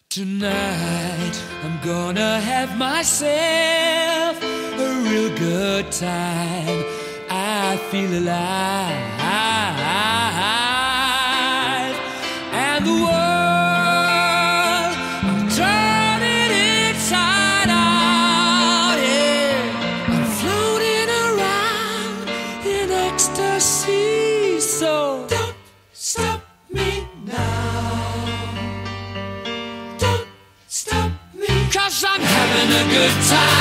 Tonight I'm gonna have myself a real good time. I feel alive, and the world I'm turning inside out. Yeah, I'm floating around in ecstasy. So don't stop me now. Stop me, 'cause I'm having a good time.